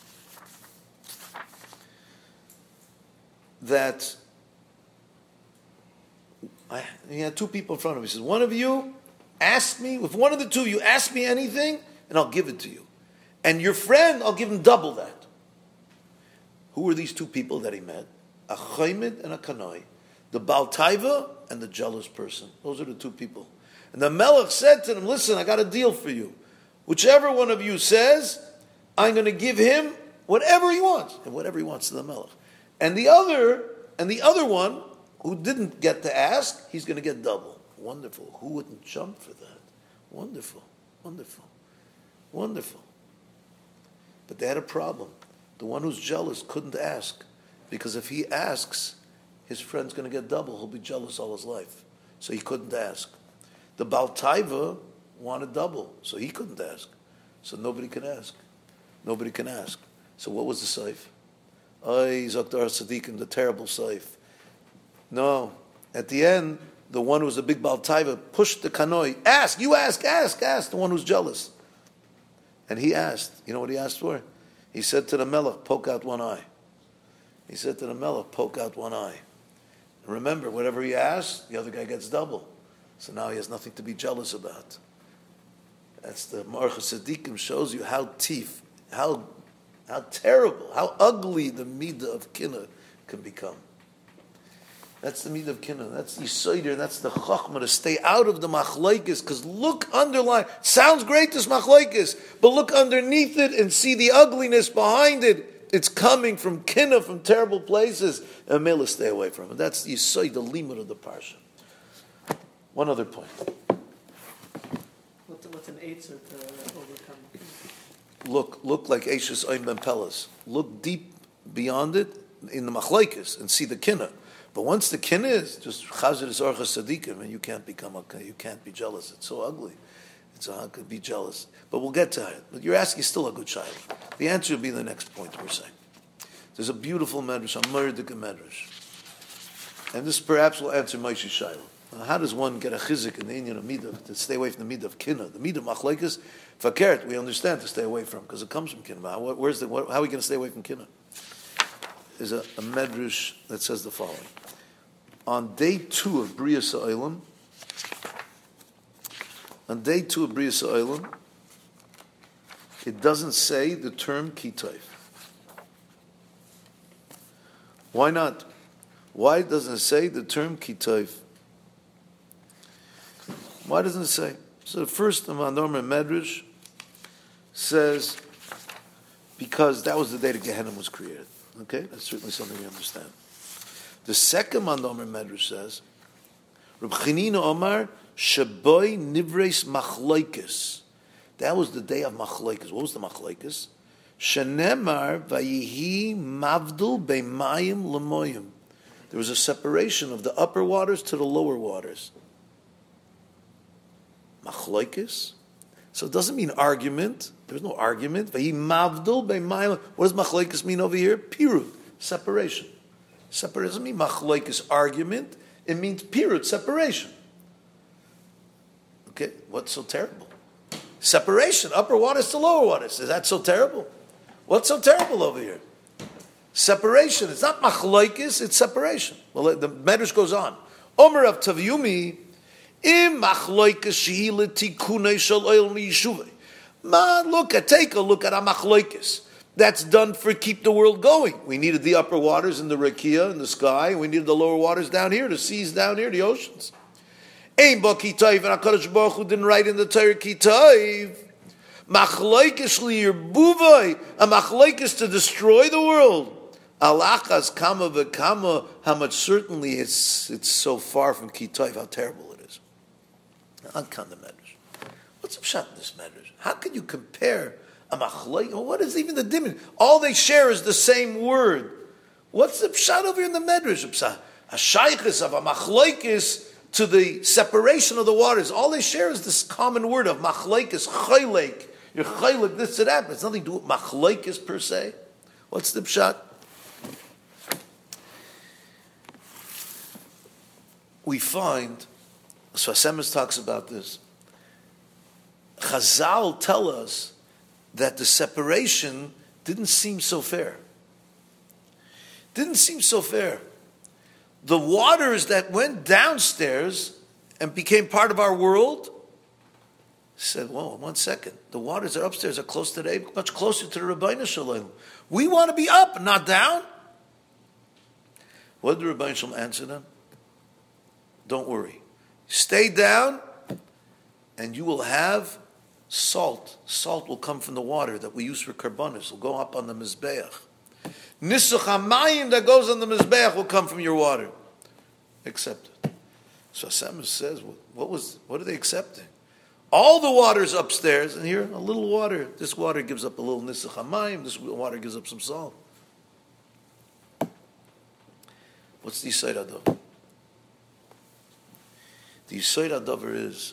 that I, he had two people in front of him. He says, one of you ask me, if one of the two of you ask me anything, and I'll give it to you. And your friend, I'll give him double that. Who were these two people that he met? A chaymed and a kanoi. The Baal Taiva and the jealous person. Those are the two people. And the Melech said to them, listen, I got a deal for you. Whichever one of you says, I'm going to give him whatever he wants. And whatever he wants to the Melech. And the other, and the other one, who didn't get to ask, he's going to get double. Wonderful. Who wouldn't jump for that? Wonderful. Wonderful. Wonderful. But they had a problem. The one who's jealous couldn't ask. Because if he asks, his friend's going to get double. He'll be jealous all his life. So he couldn't ask. The Baal Taiva wanted double. So he couldn't ask. So nobody can ask. Nobody can ask. So what was the seif? Ay, Zaktar Sadiqim, the terrible seif. No. At the end, the one who was a big Baal Taiva pushed the kanoi. Ask, you ask, ask, ask, the one who's jealous. And he asked. You know what he asked for? He said to the Melech, poke out one eye. He said to the Melech, poke out one eye. And remember, whatever he asks, the other guy gets double. So now he has nothing to be jealous about. That's the Orchos Tzadikim shows you how teef, how, how terrible, how ugly the midah of kinna can become. That's the midah of kinna. That's the yisoder. That's the chachma to stay out of the machlokes. Because look underline. Sounds great, this machlokes, but look underneath it and see the ugliness behind it. It's coming from kinna, from terrible places. And mela, stay away from it. That's the yisoder, the limit of the parsha. One other point.
What's, what's an eitzah to overcome?
Look, look like Eishes Oim Ben Peles. Look deep beyond it in the machlokes and see the kinna. But once the kin is just chazir is orchos tzadikim, and you can't become a, you can't be jealous. It's so ugly. It's how could be jealous. But we'll get to it. But you're asking still a good child. The answer will be the next point we're saying. There's a beautiful medrash, a murdik medrash, and this perhaps will answer Moshe Shiloh. Now, how does one get a chizik in the Indian of midah to stay away from the midah of kinna? The midah of machlokes, fakert, we understand to stay away from because it comes from kinna. How, where's the, what, how are we going to stay away from kinna? There's a, a medrash that says the following. On day two of Brias Ha'olam, on day two of Brias Ha'olam, it doesn't say the term kitayv. Why not? Why doesn't it say the term kitayv? Why doesn't it say? So the first Mandormer Medrash says because that was the day the Gehenna was created. Okay, that's certainly something we understand. The second Mandomer Medrash says, Reb Chanina Omar, Shaboy Nivres Machlokes. That was the day of Machlokes. What was the Machlokes? Shenemar Vayihi Mavdul Beimayim Lemoyim. There was a separation of the upper waters to the lower waters. Machlokes? So it doesn't mean argument. There's no argument. Vayihi Mavdul Beimayim. What does Machlokes mean over here? Pirut, separation. Separation doesn't mean machlokes argument. It means pirut, separation. Okay, what's so terrible? Separation, upper waters to lower waters. Is that so terrible? What's so terrible over here? Separation. It's not machlokes, it's separation. Well, the Medrash goes on. Omer of Tavyumi, im machlokes shehi letikunei shel oil miyishuvei. Man, look at, take a look at a machlokes. That's done for keep the world going. We needed the upper waters in the rakia, in the sky. We needed the lower waters down here, the seas down here, the oceans. Ein ba kitayv, and HaKadosh Baruch Hu didn't write in the Torah kitayv. Machlaikis liyirbuvoy, a machlaikis to destroy the world. Alachas kama v'kama, how much certainly it's it's so far from kitayv, how terrible it is. Unkan the medrash. What's the pshat in this medrash? How can you compare a machlaik? What is even the dimin? All they share is the same word. What's the pshat over here in the medrash? A shaykhis of a machlaikis to the separation of the waters. All they share is this common word of machlaikis, chaylek. You're chaylek, this and that, but it's nothing to do with machlaikis per se. What's the pshat? We find, so Asemis talks about this, Chazal tell us that the separation didn't seem so fair. Didn't seem so fair. The waters that went downstairs and became part of our world said, whoa, one second. The waters that are upstairs are close to the, much closer to the Rabbeinu Shalom. We want to be up, not down. What did the Rabbeinu Shalom answer them? Don't worry. Stay down and you will have salt. Salt will come from the water that we use for karbonis. Will go up on the Mizbeach. Nisuch hamayim that goes on the Mizbeach will come from your water. Accept it. So Asemis says, what, what was? What are they accepting? All the water's upstairs, and here, a little water. This water gives up a little Nisuch hamayim. This water gives up some salt. What's the Yisod HaDavar? The Yisod HaDavar is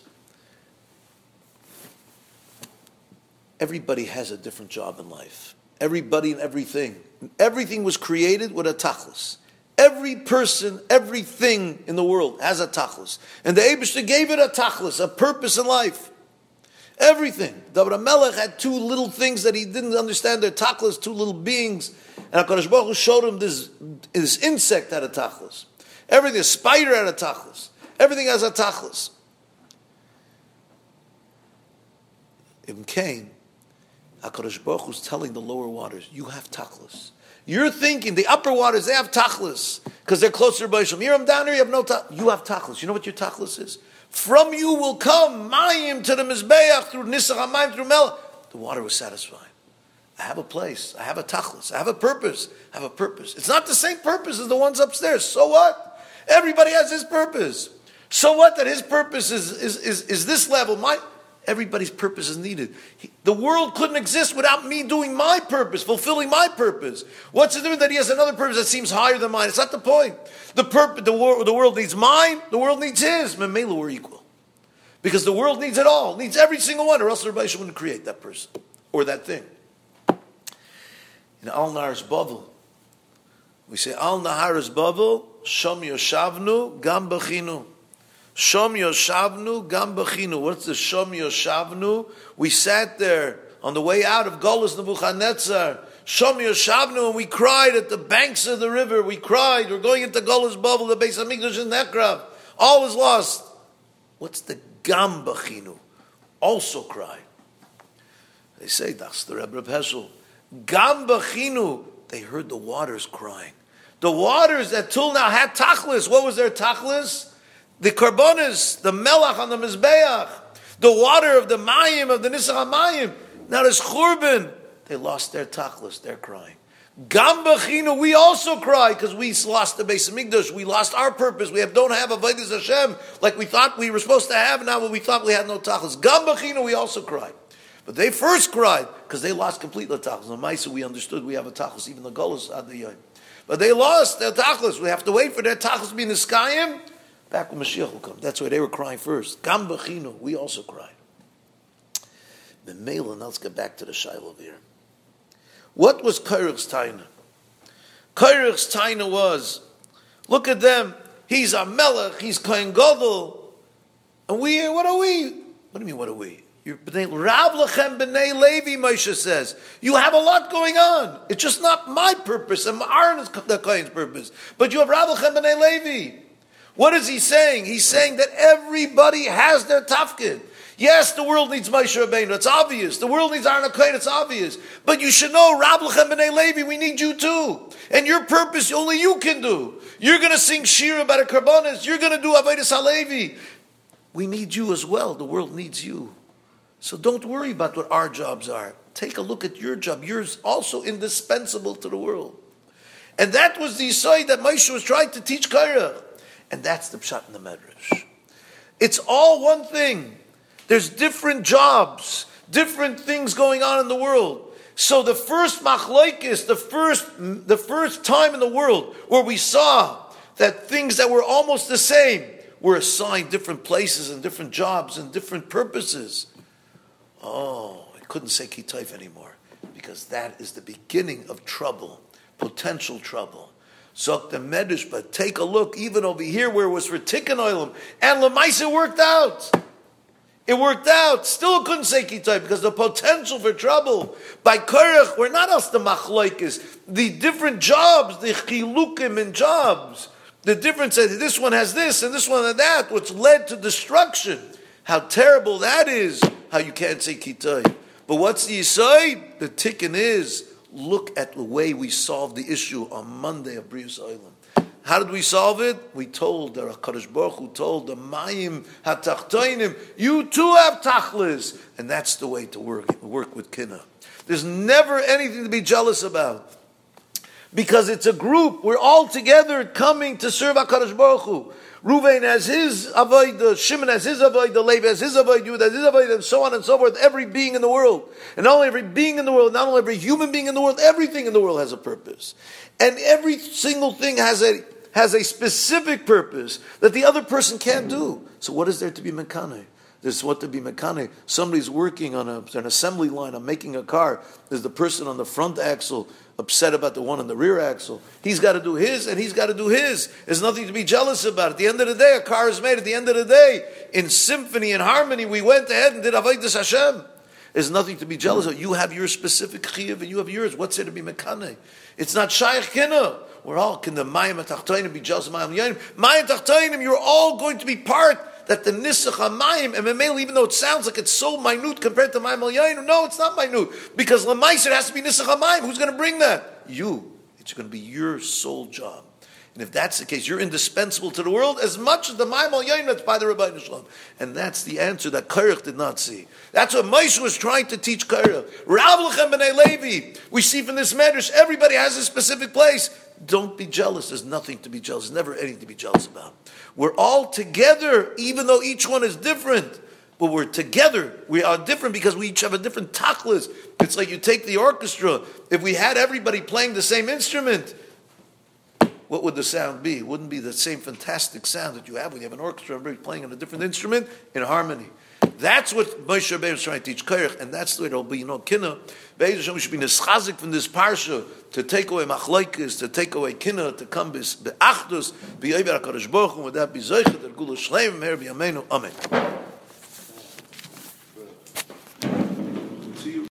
everybody has a different job in life. Everybody and everything. Everything was created with a tachlis. Every person, everything in the world has a tachlis. And the Eibishter gave it a tachlis, a purpose in life. Everything. David HaMelech had two little things that he didn't understand their tachlis, two little beings. And HaKadosh Baruch Hu showed him this, this insect had a tachlis. Everything, a spider had a tachlis. Everything has a tachlis. In Cain, HaKadosh Baruch Hu's telling the lower waters, you have tachlis. You're thinking the upper waters, they have tachlis, because they're closer to Baisham. Here, I'm down here, you have no tachlis. You have tachlis. You know what your tachlis is? From you will come mayim to the Mizbeach through Nisach HaMayim, through Melech. The water was satisfied. I have a place. I have a tachlis. I have a purpose. I have a purpose. It's not the same purpose as the ones upstairs. So what? Everybody has his purpose. So what that his purpose is, is, is, is this level? My Everybody's purpose is needed. He, the world couldn't exist without me doing my purpose, fulfilling my purpose. What's the difference that he has another purpose that seems higher than mine? It's not the point. The purpose, the, wor- the world needs mine, the world needs his. Memela, we're equal. Because the world needs it all, needs every single one, or else everybody wouldn't create that person or that thing. In Al Nahar's Bavel, we say, Al Nahar's Bavel, Shom Yoshavnu, Gam Bechinu. Shom Yoshavnu, Gam Bechinu. What's the Shom Yoshavnu? We sat there on the way out of Golus Nebuchadnezzar. Shom Yoshavnu, and we cried at the banks of the river. We cried. We're going into Golus Bavel, the Beis Hamikdash in Nekrav. All was lost. What's the Gam Bechinu? Also cried. They say, that's the Rebbe of Heschel. Gam Bechinu. They heard the waters crying. The waters that till now had tachlis. What was their tachlis? The karbonis, the melach on the mizbeach, the water of the mayim, of the nisach hamayim. Now there's churban. They lost their tachlis. They're crying. Gam bechinu, we also cry because we lost the Beis Hamikdash. We lost our purpose. We have, don't have avodas Hashem like we thought we were supposed to have. Now we thought we had no tachlis. Gam bechinu, we also cried. But they first cried because they lost completely the tachlis. The Maisa, we understood we have a tachlis, even the Golos ad the Yom. But they lost their tachlis. We have to wait for their tachlis to be in the skayim. Back when Mashiach will come. That's why they were crying first. Gam bechinu, we also cried. Memela, now let's get back to the Shiloh over here. What was Kairach's taina? Kairach's taina was, look at them, he's a melech, he's Kohen Gadol, and we, what are we? What do you mean, what are we? You're Rav Lechem B'nai Levi, Moshe says. You have a lot going on. It's just not my purpose, and Aaron is the Kohen's purpose. But you have Rav Lechem B'nai Levi. What is he saying? He's saying that everybody has their tafkid. Yes, the world needs Moshe Rabbeinu. It's obvious. The world needs Aaron HaKohen. It's obvious. But you should know, Rav Lechem B'nai Levi, we need you too. And your purpose, only you can do. You're going to sing Shira about a Karbonis. You're going to do Avodas HaLevi. we need you as well. The world needs you. So don't worry about what our jobs are. Take a look at your job. You're also indispensable to the world. And that was the side that Moshe was trying to teach Korach. And that's the pshat in the Medrash. It's all one thing. There's different jobs, different things going on in the world. So the first machlokes, the first, the first time in the world where we saw that things that were almost the same were assigned different places and different jobs and different purposes. Oh, I couldn't say Kitayv anymore, because that is the beginning of trouble, potential trouble. Zok the Medrash, but take a look, even over here where it was for Tikkun Olam, and Lemaisa worked out. It worked out. Still couldn't say Kitayv, because the potential for trouble by Korach were not else the machlokes, the different jobs, the chilukim in jobs. The difference is this one has this and this one has that, which led to destruction. How terrible that is, how you can't say Kitayv. But what's the Yisai? The tikkun is, look at the way we solved the issue on Monday of Brius Olam. How did we solve it? We told the HaKadosh Baruch Hu told the Mayim HaTachtoinim, you too have tachlis. And that's the way to work, work with Kinna. There's never anything to be jealous about. Because it's a group. We're all together coming to serve HaKadosh Baruch Hu. Ruvain has his avodah, Shimon has his avodah, Levi has his avodah, Yehuda has his avodah, and so on and so forth. Every being in the world. And not only every being in the world, not only every human being in the world, everything in the world has a purpose. And every single thing has a has a specific purpose that the other person can't do. So what is there to be mekaneh? There's what to be mekaneh. Somebody's working on a, an assembly line, on making a car. There's the person on the front axle upset about the one on the rear axle. He's got to do his, and he's got to do his. There's nothing to be jealous about. At the end of the day, a car is made. At the end of the day, in symphony and harmony, we went ahead and did Avodas Hashem. There's nothing to be jealous of. You have your specific chiyuv, and you have yours. What's there to be mekaneh? It's not shaykh kinna. We're all can the mayim atachtoinim be jealous of mayim yanim. Mayim atachtoinim, you're all going to be part that the nisach hamayim and memel, even though it sounds like it's so minute compared to mayim yanim, no, it's not minute, because lemaiser has to be nisach hamayim. Who's going to bring that? You. It's going to be your sole job. And if that's the case, you're indispensable to the world as much as the mayim yanim that's by the Rebbeinu Shalom. And that's the answer that Korach did not see. That's what Moshe was trying to teach Korach. Rav Lechem b'nei Levi. We see from this medrash, everybody has a specific place. Don't be jealous. There's nothing to be jealous. There's never anything to be jealous about. We're all together, even though each one is different. But we're together. We are different because we each have a different tachlis. It's like you take the orchestra. If we had everybody playing the same instrument, what would the sound be? It wouldn't be the same fantastic sound that you have when you have an orchestra, everybody playing on a different instrument in harmony. That's what Moshe Rabbeinu was trying to teach Korach, and that's the way it'll be, you know, Kinna. Be'ez Hashem, we should be neschazik from this parsha to take away machlokes, to take away Kinna, to come be'achdus, be'over HaKadosh Baruch Hu, and with that be zeichet, der Gula Shleim, Meir b'yameinu, Amen.